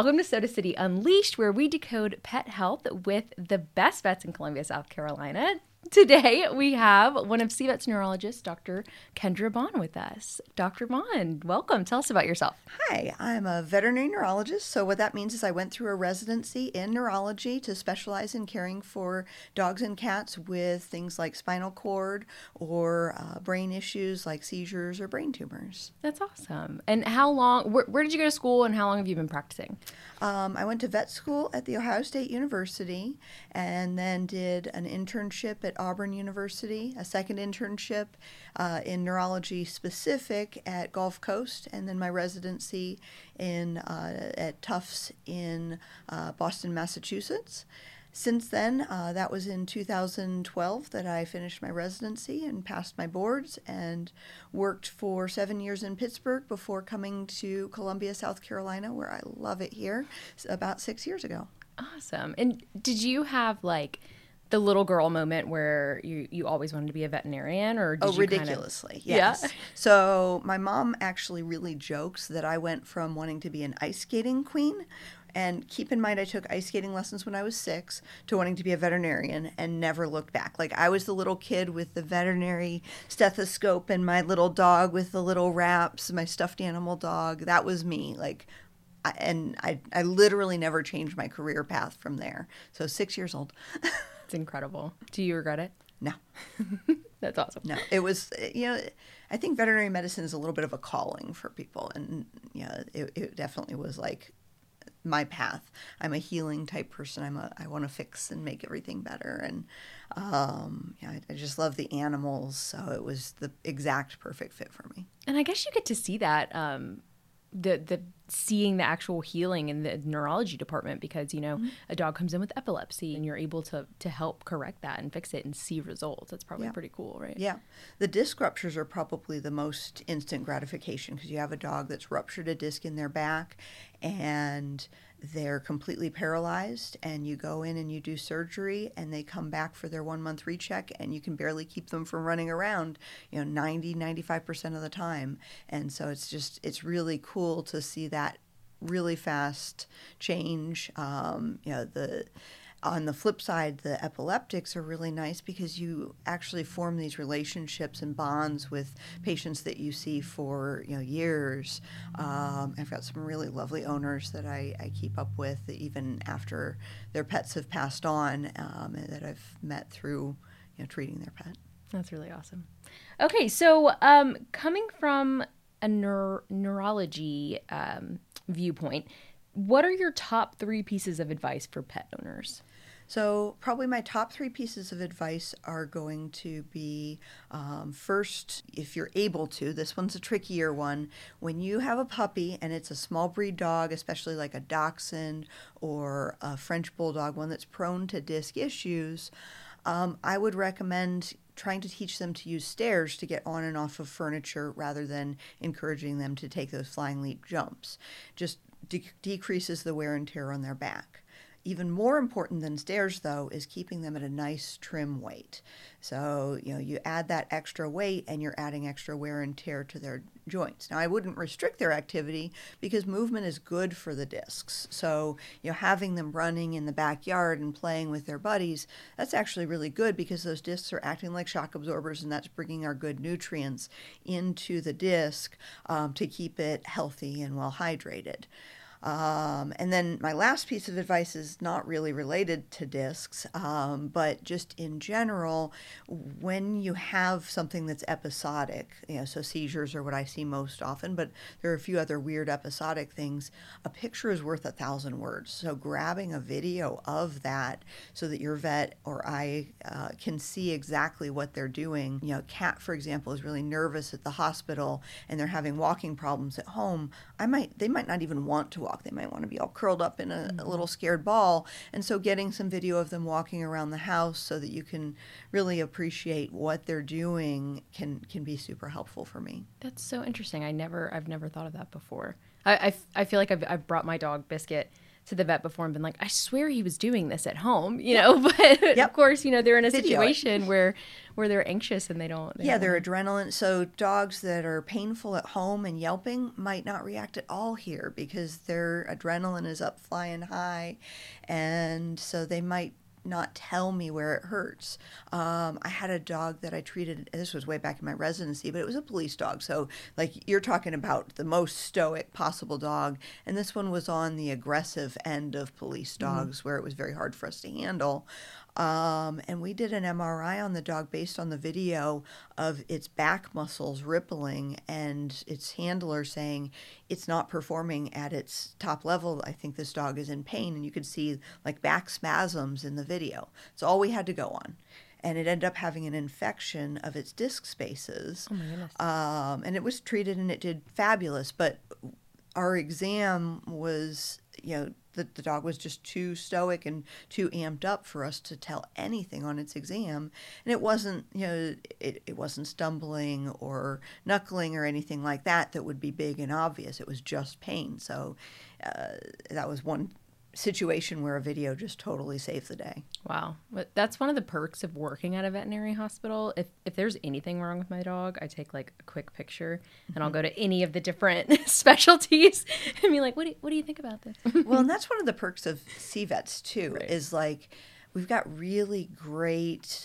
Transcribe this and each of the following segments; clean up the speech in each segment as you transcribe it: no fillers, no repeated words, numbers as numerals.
Welcome to Soda City Unleashed, where we decode pet health with the best vets in Columbia, South Carolina. Today, we have one of CVET's neurologists, Dr. Kendra Bond, with us. Dr. Bond, welcome. Tell us about yourself. Hi, I'm a veterinary neurologist. So what that means is I went through a residency in neurology to specialize in caring for dogs and cats with things like spinal cord or brain issues like seizures or brain tumors. That's awesome. And how long, where did you go to school and how long have you been practicing? I went to vet school at The Ohio State University and then did an internship at Auburn University, a second internship in neurology specific at Gulf Coast, and then my residency at Tufts in Boston, Massachusetts. Since then, that was in 2012 that I finished my residency and passed my boards and worked for 7 years in Pittsburgh before coming to Columbia, South Carolina, where I love it here, about 6 years ago. Awesome. And did you have like the little girl moment where you always wanted to be a veterinarian, or did you ridiculously, yes. Yeah. So my mom actually really jokes that I went from wanting to be an ice skating queen, and keep in mind I took ice skating lessons when I was 6, to wanting to be a veterinarian and never looked back. Like I was the little kid with the veterinary stethoscope and my little dog with the little wraps, my stuffed animal dog. That was me. I literally never changed my career path from there. So 6 years old. It's incredible. Do you regret it? No. That's awesome. No, it was, I think veterinary medicine is a little bit of a calling for people. And, it definitely was like my path. I'm a healing type person. I want to fix and make everything better. And, I just love the animals. So it was the exact perfect fit for me. And I guess you get to see that, seeing the actual healing in the neurology department, because a dog comes in with epilepsy and you're able to help correct that and fix it and see results. That's probably pretty cool, right? Yeah. The disc ruptures are probably the most instant gratification, because you have a dog that's ruptured a disc in their back and they're completely paralyzed, and you go in and you do surgery and they come back for their 1 month recheck and you can barely keep them from running around, 95% of the time. And so it's really cool to see that really fast change. On the flip side, the epileptics are really nice because you actually form these relationships and bonds with patients that you see for years. I've got some really lovely owners that I keep up with even after their pets have passed on, that I've met through treating their pet. That's really awesome. Okay, so coming from a neurology viewpoint, what are your top 3 pieces of advice for pet owners? So probably my top 3 pieces of advice are going to be, first, if you're able to, this one's a trickier one, when you have a puppy and it's a small breed dog, especially like a Dachshund or a French Bulldog, one that's prone to disc issues, I would recommend trying to teach them to use stairs to get on and off of furniture rather than encouraging them to take those flying leap jumps. Just decreases the wear and tear on their back. Even more important than stairs, though, is keeping them at a nice trim weight. So, you add that extra weight and you're adding extra wear and tear to their joints. Now, I wouldn't restrict their activity because movement is good for the discs. So, having them running in the backyard and playing with their buddies, that's actually really good because those discs are acting like shock absorbers, and that's bringing our good nutrients into the disc to keep it healthy and well hydrated. And then my last piece of advice is not really related to discs, but just in general, when you have something that's episodic, so seizures are what I see most often, but there are a few other weird episodic things, a picture is worth 1,000 words. So grabbing a video of that so that your vet or I can see exactly what they're doing. A cat, for example, is really nervous at the hospital and they're having walking problems at home. They might not even want to walk. They might want to be all curled up in a little scared ball. And so getting some video of them walking around the house so that you can really appreciate what they're doing can be super helpful for me. That's so interesting. I've never thought of that before. I feel like I've brought my dog Biscuit to the vet before and been like, I swear he was doing this at home, you know, but of course, you know, they're in a situation where they're anxious and they don't. Their adrenaline. So dogs that are painful at home and yelping might not react at all here because their adrenaline is up flying high. And so they might not tell me where it hurts. I had a dog that I treated, this was way back in my residency, but it was a police dog. So like you're talking about the most stoic possible dog. And this one was on the aggressive end of police dogs where it was very hard for us to handle. And we did an MRI on the dog based on the video of its back muscles rippling and its handler saying it's not performing at its top level. I think this dog is in pain. And you could see like back spasms in the video. It's all we had to go on. And it ended up having an infection of its disc spaces. Oh my goodness. And it was treated and it did fabulous. But our exam was, the dog was just too stoic and too amped up for us to tell anything on its exam. And it wasn't, it wasn't stumbling or knuckling or anything like that would be big and obvious. It was just pain. So that was one situation where a video just totally saved the day. Wow. But that's one of the perks of working at a veterinary hospital. If there's anything wrong with my dog, I take like a quick picture and I'll go to any of the different specialties and be like, what do you think about this? Well, and that's one of the perks of CVETs too, right. is like we've got really great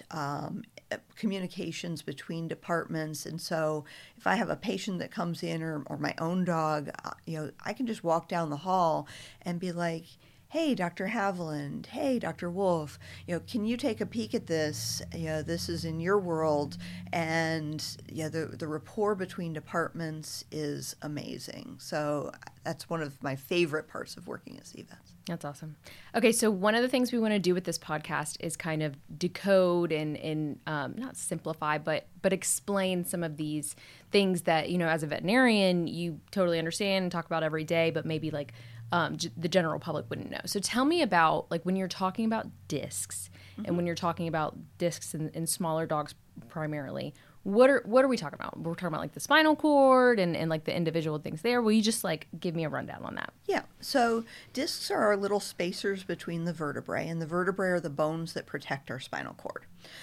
communications between departments. And so if I have a patient that comes in or my own dog, I can just walk down the hall and be like, hey, Dr. Haviland, hey, Dr. Wolf, can you take a peek at this? This is in your world. And the rapport between departments is amazing. So that's one of my favorite parts of working at CVETs. That's awesome. Okay, so one of the things we want to do with this podcast is kind of decode and not simplify, but explain some of these things that, as a veterinarian, you totally understand and talk about every day, but maybe like the general public wouldn't know. So tell me about, like, when you're talking about discs and when you're talking about discs in smaller dogs primarily, what are we talking about? We're talking about like the spinal cord and like the individual things there. Will you just like give me a rundown on that? Yeah. So discs are our little spacers between the vertebrae, and the vertebrae are the bones that protect our spinal cord.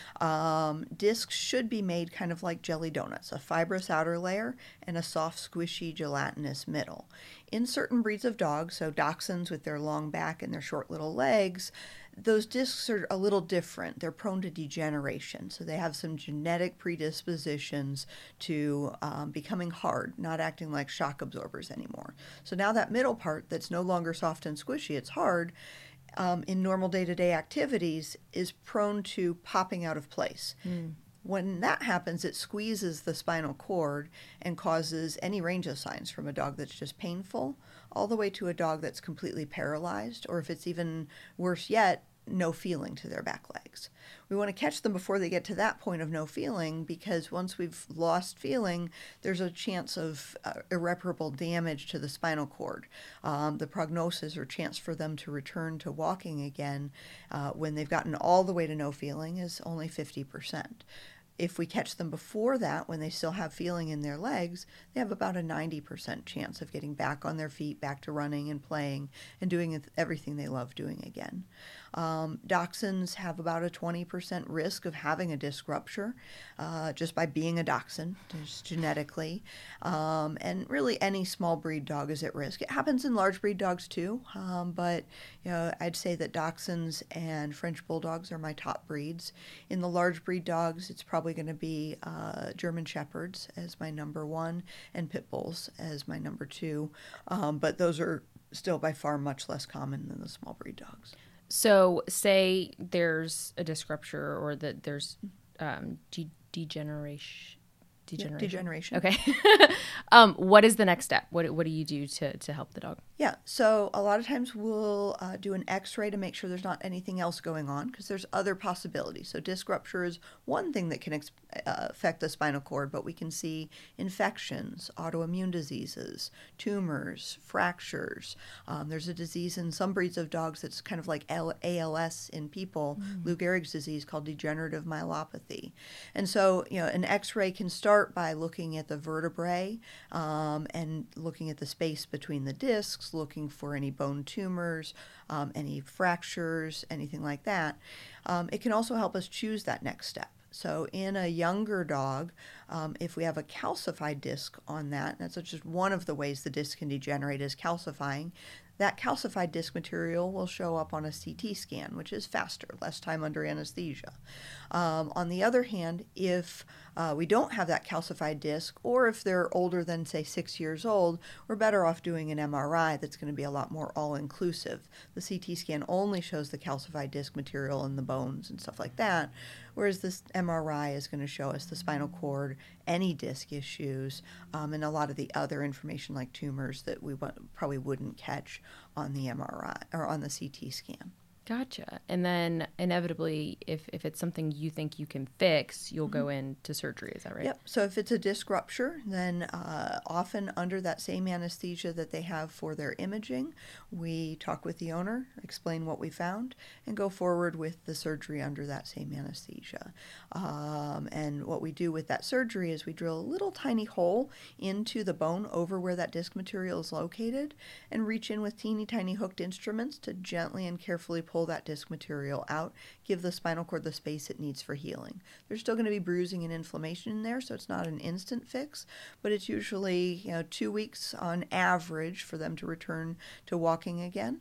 Discs should be made kind of like jelly donuts, a fibrous outer layer and a soft, squishy, gelatinous middle. In certain breeds of dogs, so dachshunds with their long back and their short little legs, those discs are a little different. They're prone to degeneration. So they have some genetic predispositions to becoming hard, not acting like shock absorbers anymore. So now that middle part that's no longer soft and squishy, it's hard, in normal day-to-day activities is prone to popping out of place. When that happens, it squeezes the spinal cord and causes any range of signs from a dog that's just painful all the way to a dog that's completely paralyzed, or if it's even worse yet, no feeling to their back legs. We want to catch them before they get to that point of no feeling, because once we've lost feeling, there's a chance of irreparable damage to the spinal cord. The prognosis or chance for them to return to walking again when they've gotten all the way to no feeling is only 50%. If we catch them before that, when they still have feeling in their legs, they have about a 90% chance of getting back on their feet, back to running and playing and doing everything they love doing again. Dachshunds have about a 20% risk of having a disc rupture just by being a dachshund, just genetically. And really any small breed dog is at risk. It happens in large breed dogs too, but I'd say that dachshunds and French bulldogs are my top breeds. In the large breed dogs, it's probably going to be German Shepherds as my number one and Pit Bulls as my number two. But those are still by far much less common than the small breed dogs. So say there's a disc rupture or that there's degeneration. Degeneration. Okay. What is the next step? What do you do to help the dog? Yeah, so a lot of times we'll do an x-ray to make sure there's not anything else going on, because there's other possibilities. So disc rupture is one thing that can affect the spinal cord, but we can see infections, autoimmune diseases, tumors, fractures. There's a disease in some breeds of dogs that's kind of like ALS in people, Lou Gehrig's disease, called degenerative myelopathy. And so, an x-ray can start by looking at the vertebrae and looking at the space between the discs, discs, looking for any bone tumors, any fractures, anything like that. It can also help us choose that next step. So in a younger dog, if we have a calcified disc on that, that's just one of the ways the disc can degenerate is calcifying. That calcified disc material will show up on a CT scan, which is faster, less time under anesthesia. On the other hand, if we don't have that calcified disc, or if they're older than, say, 6 years old, we're better off doing an MRI that's going to be a lot more all-inclusive. The CT scan only shows the calcified disc material in the bones and stuff like that, whereas this MRI is going to show us the spinal cord, any disc issues, and a lot of the other information like tumors that we probably wouldn't catch on the MRI or on the CT scan. Gotcha. And then inevitably, if it's something you think you can fix, you'll go into surgery. Is that right? Yep. So if it's a disc rupture, then often under that same anesthesia that they have for their imaging, we talk with the owner, explain what we found, and go forward with the surgery under that same anesthesia. And what we do with that surgery is we drill a little tiny hole into the bone over where that disc material is located and reach in with teeny tiny hooked instruments to gently and carefully pull that disc material out, give the spinal cord the space it needs for healing. There's still going to be bruising and inflammation in there, so it's not an instant fix, but it's usually 2 weeks on average for them to return to walking again.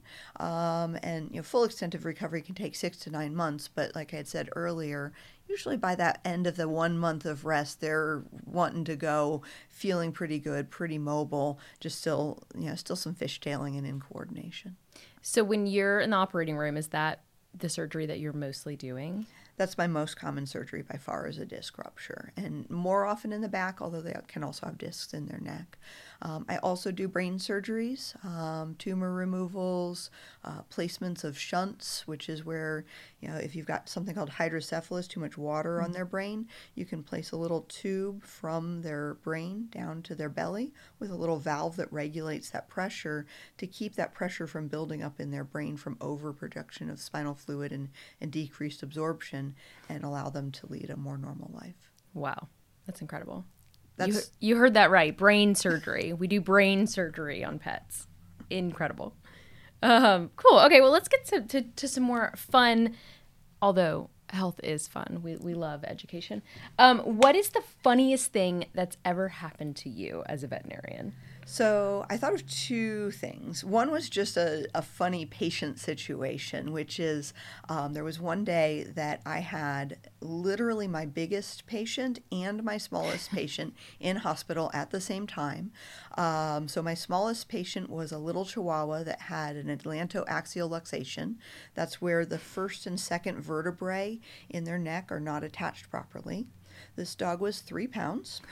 And full extent of recovery can take 6 to 9 months, but like I had said earlier, usually by that end of the 1 month of rest, they're wanting to go, feeling pretty good, pretty mobile, just still some fishtailing and in coordination. So when you're in the operating room, is that the surgery that you're mostly doing? That's my most common surgery by far, is a disc rupture, and more often in the back, although they can also have discs in their neck. I also do brain surgeries, tumor removals, placements of shunts, which is where, if you've got something called hydrocephalus, too much water on their brain, you can place a little tube from their brain down to their belly with a little valve that regulates that pressure to keep that pressure from building up in their brain from overproduction of spinal fluid and decreased absorption, and allow them to lead a more normal life. Wow, that's incredible. You heard that right. Brain surgery. We do brain surgery on pets. Incredible. Cool. Okay, well, let's get to some more fun, although health is fun. We love education. What is the funniest thing that's ever happened to you as a veterinarian? So I thought of two things. One was just a funny patient situation, which is there was one day that I had literally my biggest patient and my smallest patient in hospital at the same time. So my smallest patient was a little Chihuahua that had an atlantoaxial luxation. That's where the first and second vertebrae in their neck are not attached properly. This dog was 3 pounds,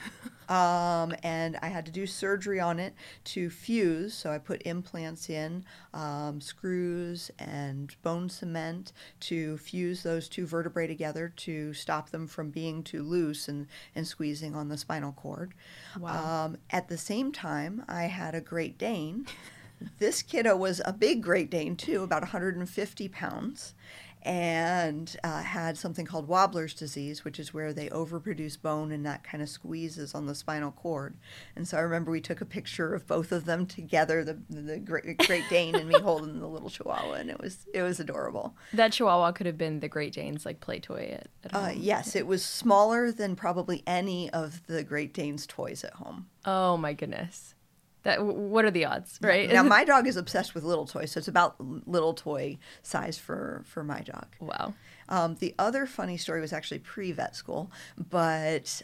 and I had to do surgery on it to fuse. So I put implants in, screws and bone cement to fuse those two vertebrae together to stop them from being too loose and squeezing on the spinal cord. Wow. At the same time, I had a Great Dane. This kiddo was a big Great Dane too, about 150 pounds. And had something called Wobbler's disease, which is where they overproduce bone and that kind of squeezes on the spinal cord. And so I remember we took a picture of both of them together, the Great Dane and me holding the little Chihuahua, and it was adorable. That Chihuahua could have been the Great Dane's play toy at home. Yes, it was smaller than probably any of the Great Dane's toys at home. Oh my goodness. What are the odds, right? Now, my dog is obsessed with little toys, so it's about little toy size for my dog. Wow. The other funny story was actually pre-vet school, but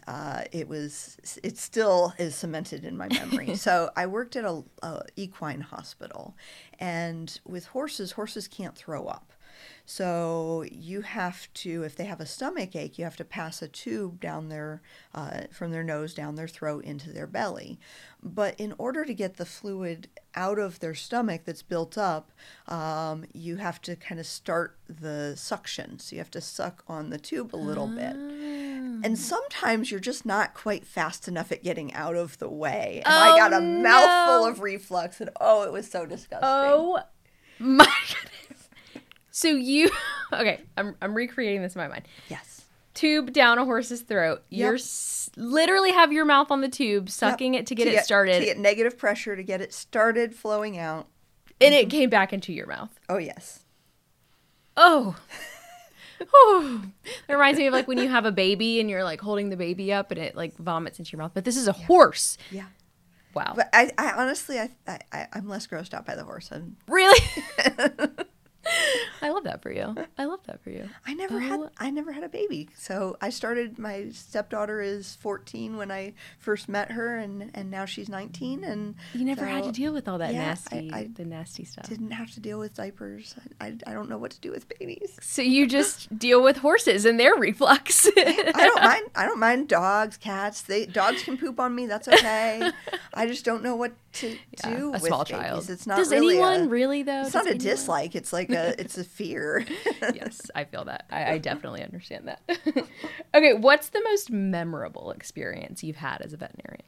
it still is cemented in my memory. So I worked at a equine hospital, and with horses can't throw up. So you have to, if they have a stomach ache, you have to pass a tube down from their nose down their throat into their belly. But in order to get the fluid out of their stomach that's built up, you have to kind of start the suction. So you have to suck on the tube a little bit. And sometimes you're just not quite fast enough at getting out of the way. And I got a mouthful of reflux, and it was so disgusting. Oh my goodness. So okay, I'm recreating this in my mind. Yes. Tube down a horse's throat. Yep. You're literally have your mouth on the tube, sucking it to get it started. To get negative pressure to get it started flowing out. And it came back into your mouth. Oh, yes. Oh. Oh. It reminds me of like when you have a baby and you're like holding the baby up and it like vomits into your mouth. But this is a horse. Yeah. Wow. But I honestly, I'm less grossed out by the horse. Really? I love that for you. I love that for you. I never had a baby. So I started, my stepdaughter is 14 when I first met her, and now she's 19. And you never had to deal with all that yeah, the nasty stuff. Didn't have to deal with diapers. I don't know what to do with babies. So you just deal with horses and their reflux. I don't mind dogs, cats. Dogs can poop on me. That's okay. I just don't know what to do with small babies. child. It's not Does really anyone really though? It's not a dislike. It's like it's a fear. Yes, I feel that. I definitely understand that. Okay, what's the most memorable experience you've had as a veterinarian?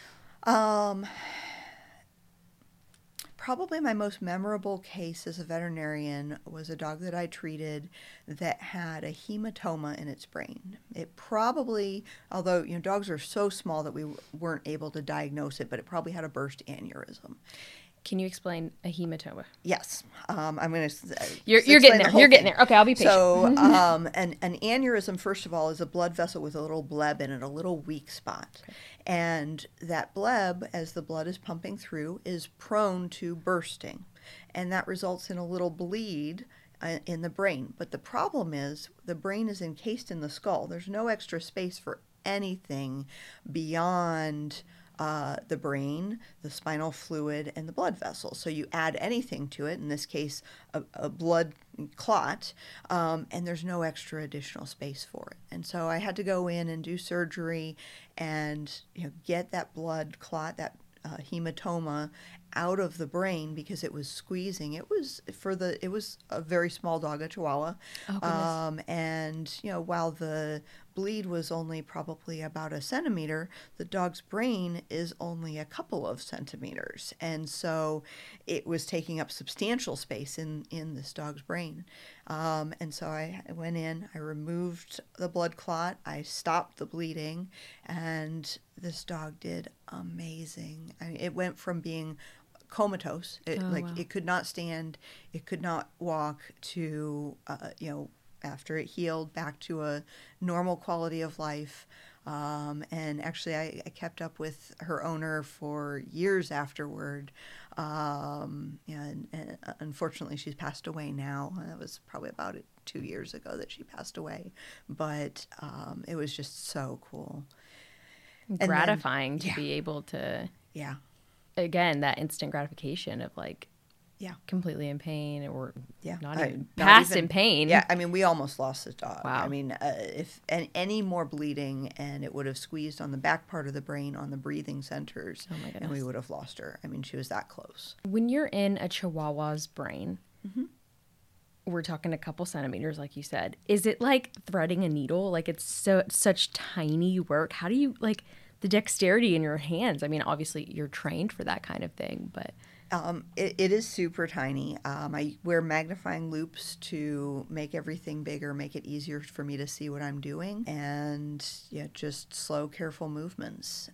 Probably my most memorable case as a veterinarian was a dog that I treated that had a hematoma in its brain. It probably, although dogs are so small that we weren't able to diagnose it, but it probably had a burst aneurysm. Can you explain a hematoma? Yes. I'm going to. You're getting there. You're getting there. Okay, I'll be patient. So, an aneurysm, first of all, is a blood vessel with a little bleb in it, a little weak spot. Okay. And that bleb, as the blood is pumping through, is prone to bursting. And that results in a little bleed in the brain. But the problem is the brain is encased in the skull. There's no extra space for anything beyond the brain, the spinal fluid, and the blood vessels. So you add anything to it, in this case, a blood clot, and there's no extra additional space for it. And so I had to go in and do surgery and get that blood clot, that hematoma out of the brain because it was squeezing. It was a very small dog, a Chihuahua. Oh, and while the bleed was only probably about a centimeter, the dog's brain is only a couple of centimeters. And so it was taking up substantial space in this dog's brain. And so I went in, I removed the blood clot, I stopped the bleeding, and this dog did amazing. It went from being comatose, it could not stand, it could not walk, to after it healed, back to a normal quality of life. And actually I kept up with her owner for years afterward. And unfortunately she's passed away now. That was probably about 2 years ago that she passed away. But it was just so cool. Gratifying to be able to, again, that instant gratification of like, completely in pain or not even in pain. Yeah, I mean, we almost lost this dog. Wow. I mean, if any more bleeding, and it would have squeezed on the back part of the brain, on the breathing centers, and we would have lost her. I mean, she was that close. When you're in a Chihuahua's brain, we're talking a couple centimeters, like you said. Is it like threading a needle? Like it's such tiny work. How do you, like, the dexterity in your hands? I mean, obviously you're trained for that kind of thing, but... It is super tiny. I wear magnifying loops to make everything bigger, make it easier for me to see what I'm doing, and just slow, careful movements.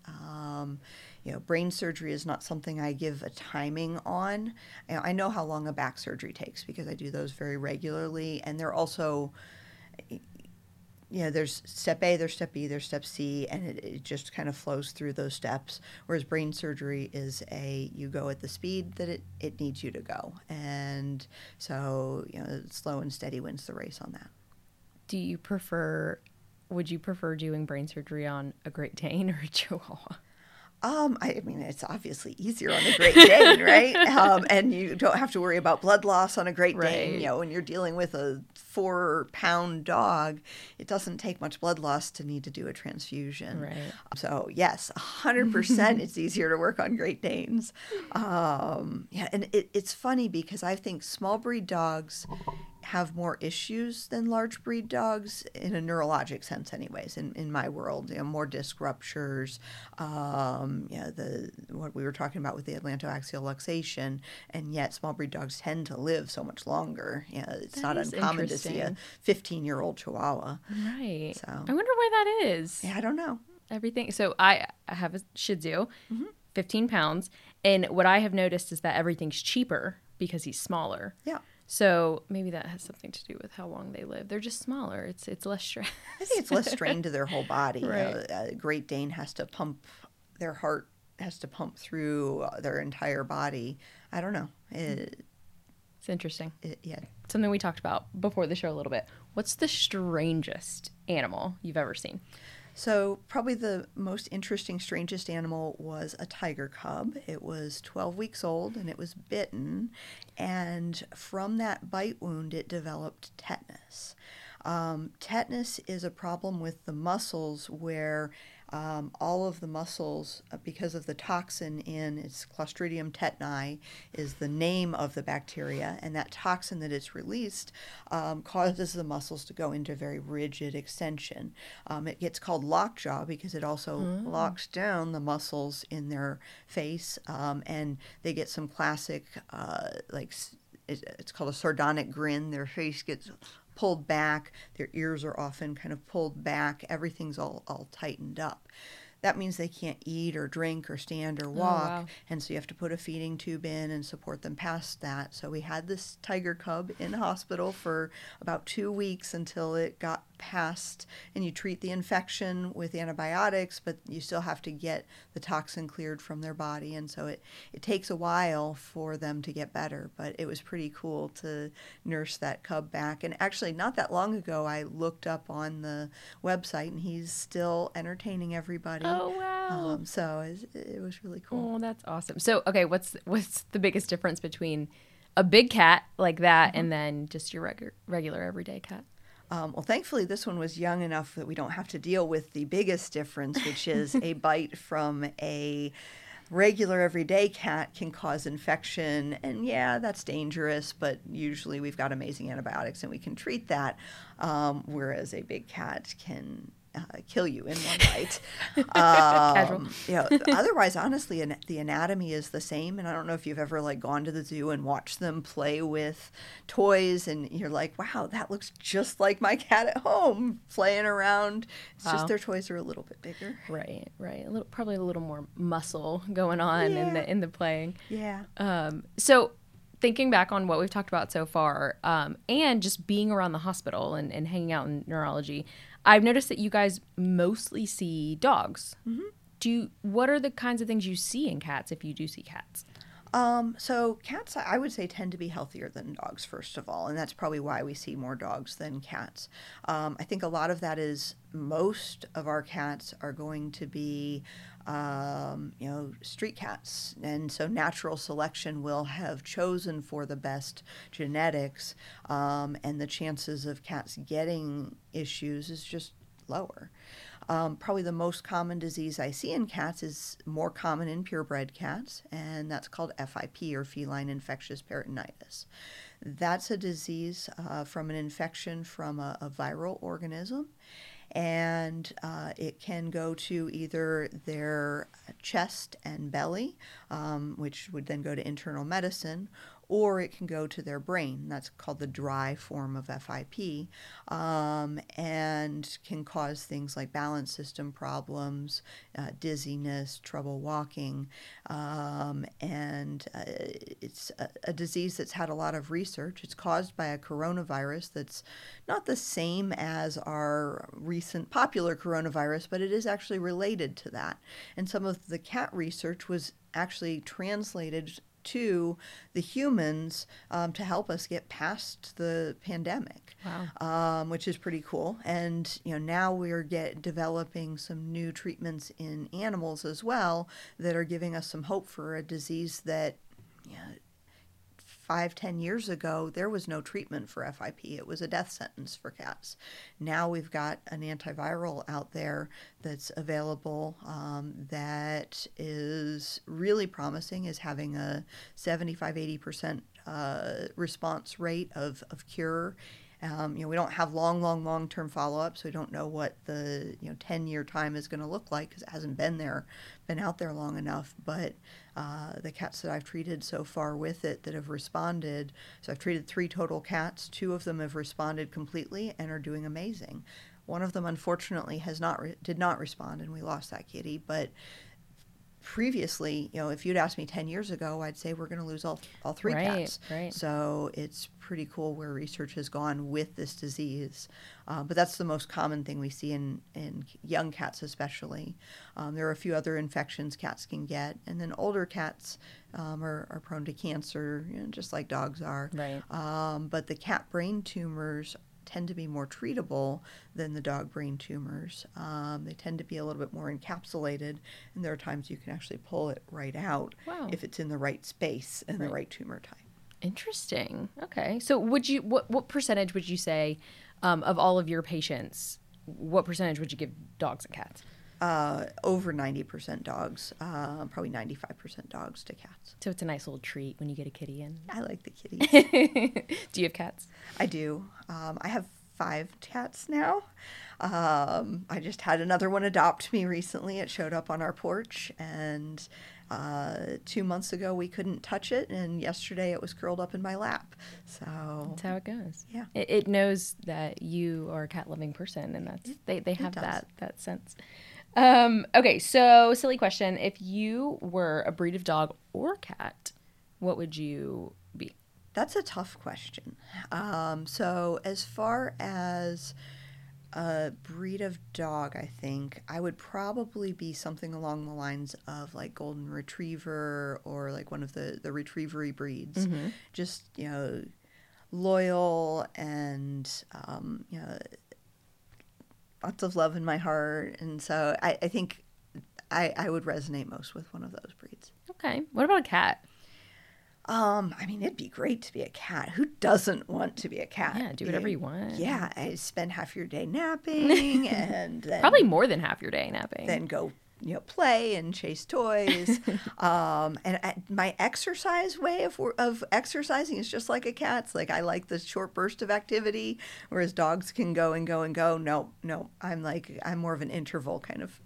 Brain surgery is not something I give a timing on. I know how long a back surgery takes because I do those very regularly, and they're also... there's step A, there's step B, there's step C, and it just kind of flows through those steps. Whereas brain surgery is you go at the speed that it needs you to go. And so, slow and steady wins the race on that. Would you prefer doing brain surgery on a Great Dane or a Chihuahua? I mean, it's obviously easier on a Great Dane, right? And you don't have to worry about blood loss on a Great Dane. When you're dealing with a 4-pound dog, it doesn't take much blood loss to need to do a transfusion. Right. So yes, 100% it's easier to work on Great Danes. And it's funny because I think small breed dogs have more issues than large breed dogs in a neurologic sense anyways, in my world. More disc ruptures, what we were talking about with the atlantoaxial luxation, and yet small breed dogs tend to live so much longer. It's not uncommon to see a 15-year-old Chihuahua. Right. So I wonder why that is. Yeah, I don't know. Everything. So I have a Shih Tzu, 15 pounds, and what I have noticed is that everything's cheaper because he's smaller. Yeah. So maybe that has something to do with how long they live. They're just smaller. It's less stress. I think it's less strain to their whole body. Right. A Great Dane has to pump, their heart has to pump through their entire body. I don't know. It's interesting. Yeah. Something we talked about before the show a little bit. What's the strangest animal you've ever seen? So probably the most interesting, strangest animal was a tiger cub. It was 12 weeks old and it was bitten. And from that bite wound, it developed tetanus. Tetanus is a problem with the muscles where all of the muscles, because of the toxin in it's Clostridium tetani, is the name of the bacteria, and that toxin that it's released causes the muscles to go into very rigid extension. It gets called lockjaw because it also locks down the muscles in their face, and they get some classic, it's called a sardonic grin. Their face gets pulled back, their ears are often kind of pulled back, everything's all tightened up. That means they can't eat or drink or stand or walk, wow. and so you have to put a feeding tube in and support them past that. So we had this tiger cub in hospital for about 2 weeks until it got past, and you treat the infection with antibiotics, but you still have to get the toxin cleared from their body, and so it takes a while for them to get better. But it was pretty cool to nurse that cub back. And actually not that long ago I looked up on the website and he's still entertaining everybody. Oh, wow. So it was really cool. Oh, that's awesome. So, okay, what's the biggest difference between a big cat like that and then just your regular everyday cat? Well, thankfully, this one was young enough that we don't have to deal with the biggest difference, which is a bite from a regular everyday cat can cause infection. And yeah, that's dangerous, but usually we've got amazing antibiotics and we can treat that, whereas a big cat can kill you in one bite. Casual. Otherwise, honestly, the anatomy is the same. And I don't know if you've ever gone to the zoo and watched them play with toys, and you're like, wow, that looks just like my cat at home playing around. It's just their toys are a little bit bigger. Right. Probably a little more muscle going on in the playing. Yeah. So thinking back on what we've talked about so far, and just being around the hospital and hanging out in neurology, I've noticed that you guys mostly see dogs. Mm-hmm. What are the kinds of things you see in cats if you do see cats? So cats, I would say, tend to be healthier than dogs, first of all, and that's probably why we see more dogs than cats. I think a lot of that is most of our cats are going to be, street cats, and so natural selection will have chosen for the best genetics, and the chances of cats getting issues is just lower. Probably the most common disease I see in cats is more common in purebred cats, and that's called FIP, or feline infectious peritonitis. That's a disease from an infection from a viral organism, and it can go to either their chest and belly, which would then go to internal medicine, or it can go to their brain. That's called the dry form of FIP, and can cause things like balance system problems, dizziness, trouble walking, and it's a disease that's had a lot of research. It's caused by a coronavirus that's not the same as our recent popular coronavirus, but it is actually related to that. And some of the cat research was actually translated to the humans to help us get past the pandemic. Wow. Which is pretty cool. And now we're developing some new treatments in animals as well that are giving us some hope for a disease that 5-10 years ago, there was no treatment for FIP. It was a death sentence for cats. Now we've got an antiviral out there that's available that is really promising, is having a 75-80% response rate of cure. We don't have long-term follow-up, so we don't know what the 10-year time is going to look like because it hasn't been out there long enough. But the cats that I've treated so far with it that have responded, so I've treated 3 total cats. 2 of them have responded completely and are doing amazing. One of them, unfortunately, did not respond, and we lost that kitty. But previously, if you'd asked me 10 years ago, I'd say we're going to lose all three cats. Right. So it's pretty cool where research has gone with this disease. But that's the most common thing we see in young cats especially. There are a few other infections cats can get. And then older cats are prone to cancer, just like dogs are. Right. But the cat brain tumors tend to be more treatable than the dog brain tumors. They tend to be a little bit more encapsulated, and there are times you can actually pull it right out if it's in the right space and the right tumor type. Interesting. Okay. So what percentage would you say of all of your patients, what percentage would you give dogs and cats? Over 90% dogs, probably 95% dogs to cats. So it's a nice little treat when you get a kitty in. I like the kitties. Do you have cats? I do. I have 5 cats now. I just had another one adopt me recently. It showed up on our porch, and 2 months ago we couldn't touch it, and yesterday it was curled up in my lap. So that's how it goes. Yeah, it knows that you are a cat loving person, and that's they have that sense. Okay, so silly question: if you were a breed of dog or cat, what would you be? That's a tough question. So as far as a breed of dog, I think I would probably be something along the lines of like golden retriever or like one of the retrievery breeds. Mm-hmm. Just, loyal and, lots of love in my heart. And so I think I would resonate most with one of those breeds. Okay. What about a cat? It'd be great to be a cat. Who doesn't want to be a cat? Yeah, do whatever you want. Yeah, I spend half your day napping and then probably more than half your day napping. Then go, play and chase toys. My exercise way of exercising is just like a cat's. Like I like the short burst of activity, whereas dogs can go and go and go. No, I'm more of an interval kind of.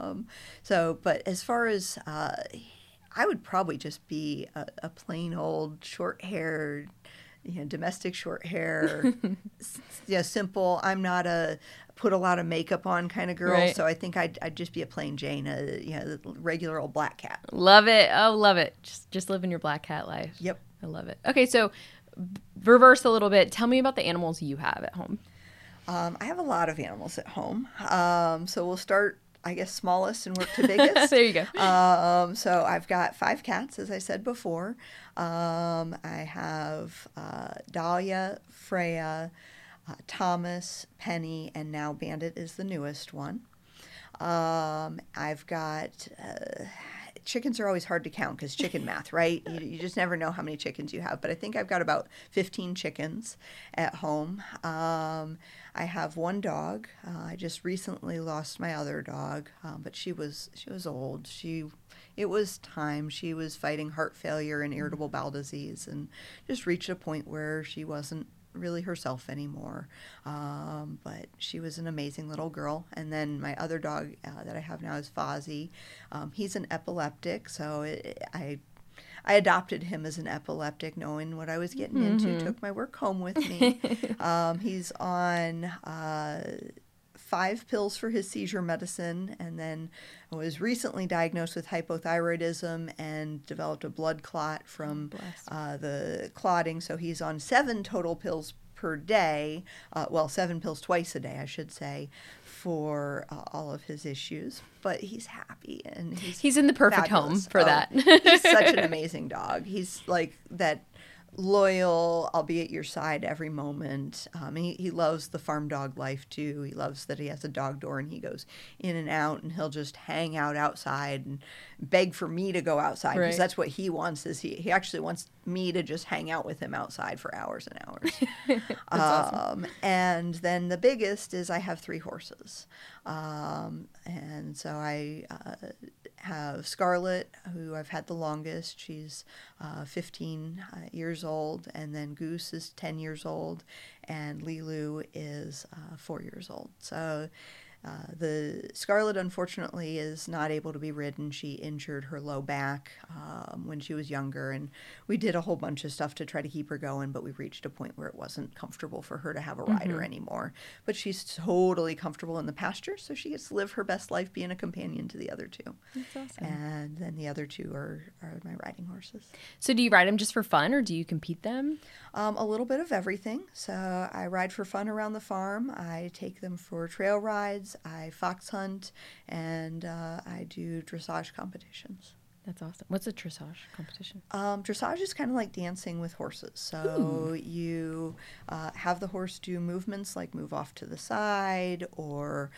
But as far as I would probably just be a plain old short-haired, domestic short hair, simple. I'm not a put a lot of makeup on kind of girl, right. So I think I'd just be a plain Jane, the regular old black cat. Love it. Oh, love it. Just living your black cat life. Yep. I love it. Okay, so reverse a little bit. Tell me about the animals you have at home. I have a lot of animals at home. So we'll start, I guess, smallest and work to biggest. There you go. So I've got 5 cats, as I said before. I have Dahlia, Freya, Thomas, Penny, and now Bandit is the newest one. I've got... chickens are always hard to count because chicken math, right? You just never know how many chickens you have. But I think I've got about 15 chickens at home. I have 1 dog. I just recently lost my other dog, but she was old. It was time. She was fighting heart failure and irritable bowel disease, and just reached a point where she wasn't really herself anymore. But she was an amazing little girl. And then my other dog that I have now is Fozzie. He's an epileptic, so I adopted him as an epileptic, knowing what I was getting into. Took my work home with me. He's on 5 pills for his seizure medicine, and then was recently diagnosed with hypothyroidism and developed a blood clot from the clotting. So he's on 7 total pills per day, 7 pills twice a day, I should say, for all of his issues. But he's happy, and he's in the perfect fabulous home for that. He's such an amazing dog. He's like that loyal, I'll be at your side every moment. He loves the farm dog life too. He loves that he has a dog door and he goes in and out, and he'll just hang out outside and beg for me to go outside, because that's what he wants. Is he actually wants me to just hang out with him outside for hours and hours. Awesome. And then the biggest is I have 3 horses, and so I have Scarlet, who I've had the longest. She's 15 years old, and then Goose is 10 years old, and Lilu is 4 years old. So The Scarlet, unfortunately, is not able to be ridden. She injured her low back when she was younger, and we did a whole bunch of stuff to try to keep her going, but we reached a point where it wasn't comfortable for her to have a rider anymore. But she's totally comfortable in the pasture, so she gets to live her best life being a companion to the other two. That's awesome. And then the other two are my riding horses. So do you ride them just for fun, or do you compete them? A little bit of everything. So I ride for fun around the farm. I take them for trail rides. I fox hunt, and I do dressage competitions. That's awesome. What's a dressage competition? Dressage is kind of like dancing with horses. So you have the horse do movements like move off to the side, or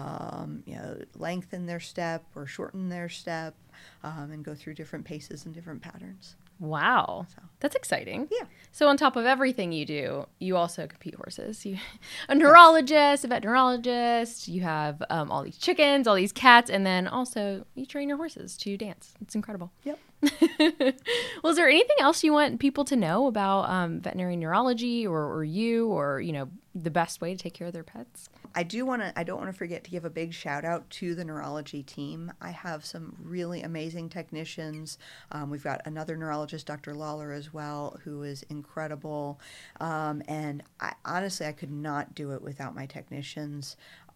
lengthen their step or shorten their step, and go through different paces and different patterns. Wow. That's exciting. Yeah. So on top of everything you do, you also compete horses. You a neurologist, a vet neurologist, you have all these chickens, all these cats, and then also you train your horses to dance. It's incredible. Yep. Well, is there anything else you want people to know about veterinary neurology or you, or, the best way to take care of their pets? I don't want to forget to give a big shout out to the neurology team. I have some really amazing technicians. We've got another neurologist, Dr. Lawler, as well, who is incredible. And I could not do it without my technicians.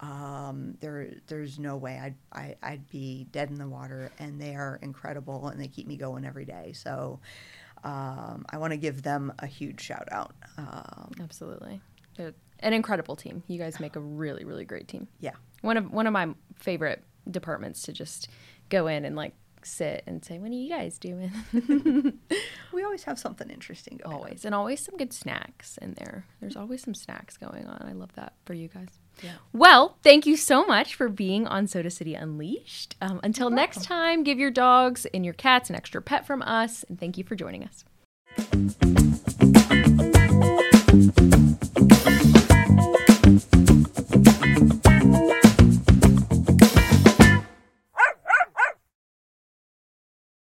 There's no way I'd be dead in the water, and they are incredible, and they keep me going every day. So I want to give them a huge shout out. Absolutely. They're an incredible team. You guys make a really, really great team. Yeah. One of my favorite departments to just go in and sit and say, what are you guys doing? We always have something interesting going on. And always some good snacks in there. There's always some snacks going on. I love that for you guys. Yeah. Well, thank you so much for being on Soda City Unleashed. Until next time, give your dogs and your cats an extra pet from us, and thank you for joining us.